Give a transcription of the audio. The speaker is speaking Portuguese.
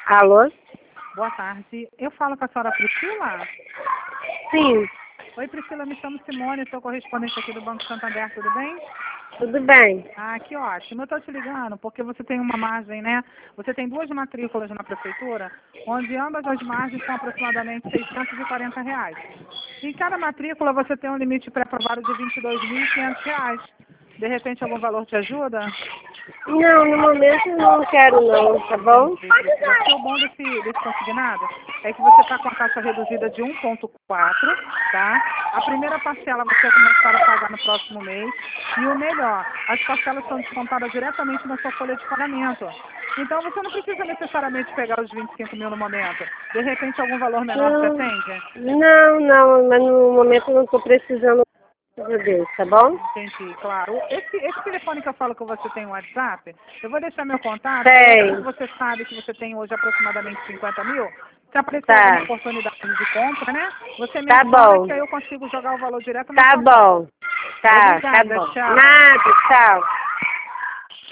Alô? Boa tarde. Eu falo com a senhora Priscila? Sim, Oi, Priscila, me chamo Simone, sou correspondente aqui do Banco Santander, tudo bem? tudo bem. Ah, que ótimo. Eu estou te ligando porque você tem uma margem, né? Você tem duas matrículas na prefeitura, onde ambas as margens são aproximadamente R$ 640. Em cada matrícula você tem um limite pré-aprovado de R$ 22.500. De repente algum valor te ajuda? Não, no momento não quero não, tá bom? Entendi, Priscila. Porque o bom desse consignado é que você está com a taxa reduzida de 1,4, tá? A primeira parcela você vai começar a pagar no próximo mês. E o melhor, as parcelas são descontadas diretamente na sua folha de pagamento. Então você não precisa necessariamente pegar os 25 mil no momento. De repente algum valor menor te atende? Não, mas no momento não estou precisando de Deus, tá bom? Entendi, claro. Esse telefone que eu falo que você tem um WhatsApp, eu vou deixar meu contato. Sei, Você sabe que você tem hoje aproximadamente 50 mil. Se aparecer alguma tá, oportunidade de compra, né? Você me tá aciona bom, que aí eu consigo jogar o valor direto na tá sua conta. bom, tá Obrigada, bom. tchau. Nada, tchau.